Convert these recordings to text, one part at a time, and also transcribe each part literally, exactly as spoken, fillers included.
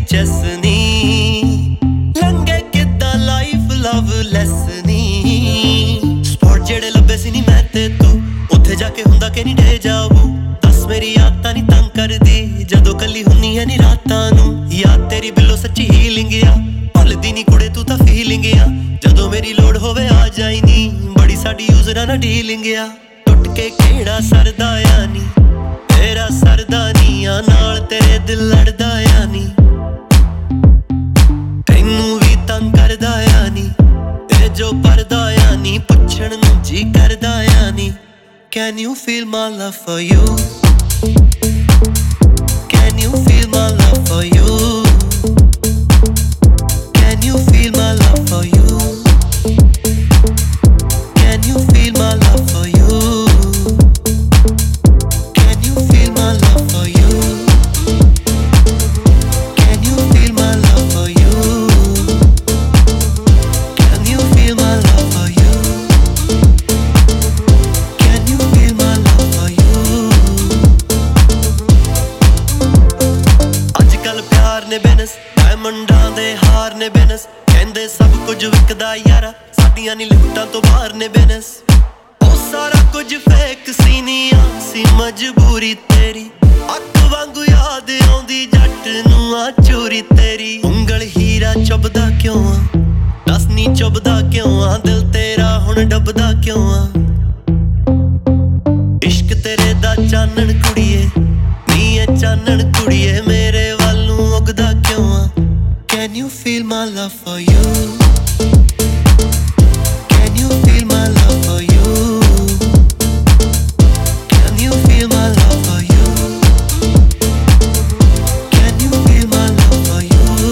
Chess ਨੀ ਲੰਘੇ ਕਿੱਦਾਂ ਲਾਈਫ ਲਵ ਲੈਸ ਨੀ ਸਪੋਰਟ ਜਿਹੜੇ ਲੱਭੇ ਸੀ ਨੀ ਮੈਂ ਤੇ ਤੂੰ ਉੱਥੇ ਜਾ ਕੇ ਹੁੰਦਾ ਕਿ ਨਹੀਂ ਡੇ ਜਾਊ ਦੱਸ ਮੇਰੀ ਯਾਦ ਤਾਂ ਨੀ ਤੰਗ ਕਰਦੀ ਜਦੋਂ ਕੱਲੀ ਹੁੰਨੀ ਐ ਨੀ ਰਾਤਾਂ ਨੂੰ ਯਾਦ ਤੇਰੀ ਬਿੱਲੋ ਸੱਚੀ ਹੀਲਿੰਗ ਆ ਭੁੱਲਦੀ ਨੀ ਕੁੜੇ ਤੂੰ ਤਾਂ ਫੀਲਿੰਗ ਆ ਜਦੋਂ ਮੇਰੀ ਲੋੜ ਹੋਵੇ ਆ ਜਾਈ ਨੀ ਬੜੀ ਸਾਡੀ ਯੂਜ਼ਰਾਂ ਨਾਲ ਡੀਲਿੰਗ ਆ ਟੁੱਟ ਕੇ ਕਿਹੜਾ ਸਰਦਾ ਆ ਨੀ ਤੇਰਾ ਸਰਦਾ ਨੀ ਆ ਨਾਲ ਤੇਰੇ ਦਿਲ ਲੜਦਾ ਆ ਨੀ ਤੈਨੂੰ ਵੀ ਤੰਗ ਕਰਦਾ ਆ ਨੀ ਤੇ ਜੋ ਪਰਦਾ ਆ ਨੀ ਪੁੱਛਣ ਨੂੰ ਜੀ ਕਰਦਾ ਆ ਨੀ Can you feel my love for you? Can you feel my love for you? Can you feel my love for you? Can you feel my love for you? Can you feel my love for you? Can you feel my love for you? Can you feel my love for you? Can you feel my love for you? ਅੱਜ-ਕੱਲ ਪਿਆਰ ਨੇ ਬਿਨਸ ਡਾਇਮੰਡਾਂ ਦੇ ਹਾਰ ਨੇ ਬਿਨਸ ਕਹਿੰਦੇ ਸਭ ਕੁਝ ਵਿਕਦਾ ਯਾਰਾ ਸਾਡੀਆਂ ਨੀ ਲਿਫਟਾਂ ਤੋਂ ਬਾਹਰ ਨੇ ਬਿਨਸ ਉਹ ਸਾਰਾ ਕੁਝ ਫੇਕ ਸੀ ਨੀ ਆ ਸੀ ਮਜਬੂਰੀ ਤੇਰੀ ਅੱਖ ਵਾਂਗੂ ਯਾਦ ਆਉਂਦੀ ਜੱਟ ਨੂੰ ਆ ਚੋਰੀ ਤੇਰੀ ਉਂਗਲ ਹੀਰਾ ਚੁੱਭਦਾ ਕਿਉਂ ਆ ਦੱਸ ਨੀ ਚੁੱਭਦਾ ਕਿਉਂ ਆ ਦਿਲ ਤੇਰਾ ਹੁਣ ਡੱਬਦਾ ਕਿਉਂ ਆ ਇਸ਼ਕ ਤੇਰੇ ਦਾ ਚਾਨਣ ਕੁੜੀਏ ਨੀ ਐ ਚਾਨਣ ਕੁੜੀਏ ਮੇਰੇ ਵੱਲ ਨੂੰ ਉਗਦਾ ਕਿਉਂ ਆ Can you feel my love for you? Can you feel my love for you? Can you feel my love for you? Can you feel my love for you?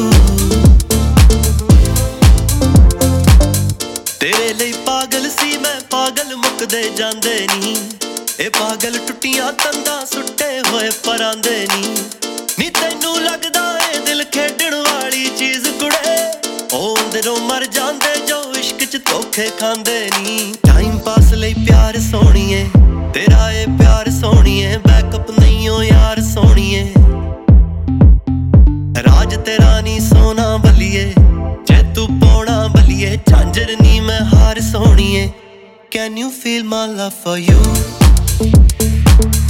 ਤੇਰੇ ਲਈ ਪਾਗਲ ਸੀ ਮੈਂ ਪਾਗਲ ਮੁੱਕਦੇ ਜਾਂਦੇ ਨੀ ਇਹ ਪਾਗਲ ਟੁੱਟੀਆਂ ਤੰਦਾਂ ਸੁੱਟੇ ਹੋਏ ਪਰਾਂਦੇ ਨੀ ਨੀ ਤੈਨੂੰ ਲੱਗਦਾ ਏ ਦਿਲ ਖੇਡਣ ਵਾਲੀ ਚੀਜ਼ ਕੁੜੇ ਉਹ ਅੰਦਰੋਂ ਮਰ ਜਾਂਦੇ ਜੋ ਇਸ਼ਕ ਚ ਧੋਖੇ ਖਾਂਦੇ ਨੀ ਟਾਈਮ ਪਾਸ ਲਈ ਪਿਆਰ ਸੋਹਣੀਏ ਤੇਰਾ ਏ ਪਿਆਰ ਸੋਹਣੀਏ ਬੈਕਅਪ ਨਹੀਂ ਓ ਯਾਰ ਸੋਹਣੀਏ ਰਾਜ ਤੇਰਾ ਨੀ ਸੋਨਾ ਬਲੀਏ ਜੇ ਤੂੰ ਪੌਣਾ ਬਲੀਏ ਝਾਂਜਰ ਨੀ ਮੈਂ ਹਾਰ ਸੋਹਣੀਏ Can you feel my love for you?